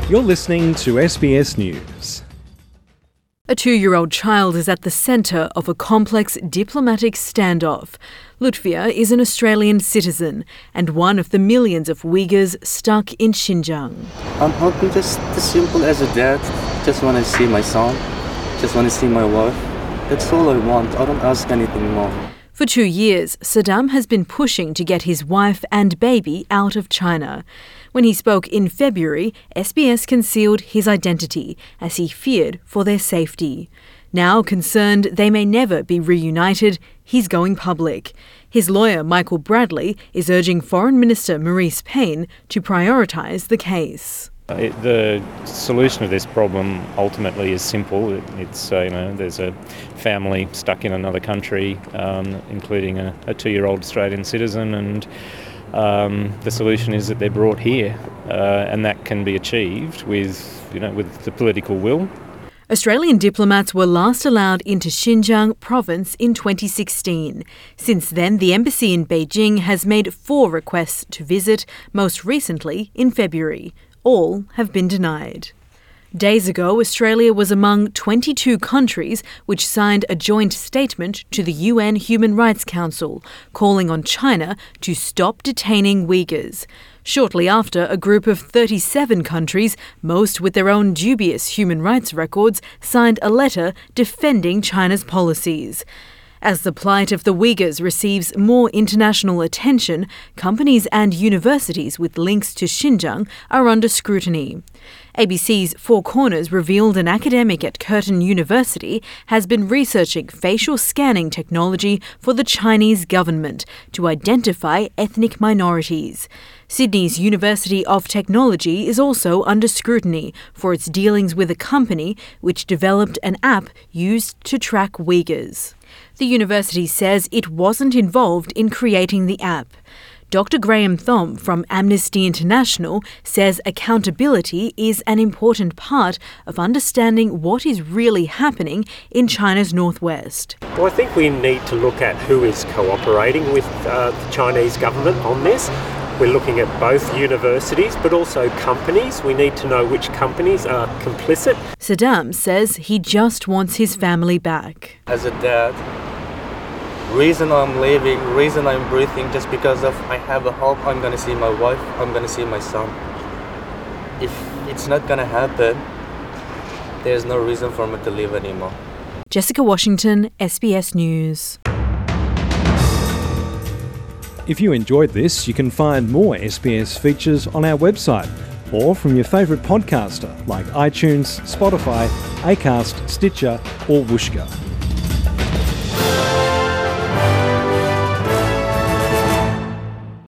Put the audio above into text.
You're listening to SBS News. A 2-year-old child is at the centre of a complex diplomatic standoff. Lutfia is an Australian citizen and one of the millions of Uyghurs stuck in Xinjiang. I'm hoping just as simple as a dad. Just want to see my son. Just want to see my wife. That's all I want. I don't ask anything more. For 2 years, Saddam has been pushing to get his wife and baby out of China. When he spoke in February, SBS concealed his identity as he feared for their safety. Now concerned they may never be reunited, he's going public. His lawyer, Michael Bradley, is urging Foreign Minister Marise Payne to prioritise the case. The solution of this problem ultimately is simple. There's a family stuck in another country, including a 2-year-old Australian citizen, and the solution is that they're brought here, and that can be achieved with the political will. Australian diplomats were last allowed into Xinjiang province in 2016. Since then, the embassy in Beijing has made 4 requests to visit, most recently in February. All have been denied. Days ago, Australia was among 22 countries which signed a joint statement to the UN Human Rights Council, calling on China to stop detaining Uyghurs. Shortly after, a group of 37 countries, most with their own dubious human rights records, signed a letter defending China's policies. As the plight of the Uyghurs receives more international attention, companies and universities with links to Xinjiang are under scrutiny. ABC's Four Corners revealed an academic at Curtin University has been researching facial scanning technology for the Chinese government to identify ethnic minorities. Sydney's University of Technology is also under scrutiny for its dealings with a company which developed an app used to track Uyghurs. The university says it wasn't involved in creating the app. Dr. Graham Thom from Amnesty International says accountability is an important part of understanding what is really happening in China's northwest. Well, I think we need to look at who is cooperating with the Chinese government on this. We're looking at both universities but also companies. We need to know which companies are complicit. Saddam says he just wants his family back. As a dad, reason I'm leaving, reason I'm breathing, just because of I have a hope I'm going to see my wife, I'm going to see my son. If it's not going to happen, there's no reason for me to live anymore. Jessica Washington, SBS News. If you enjoyed this, you can find more SBS features on our website or from your favourite podcaster like iTunes, Spotify, Acast, Stitcher or Whooshkaa.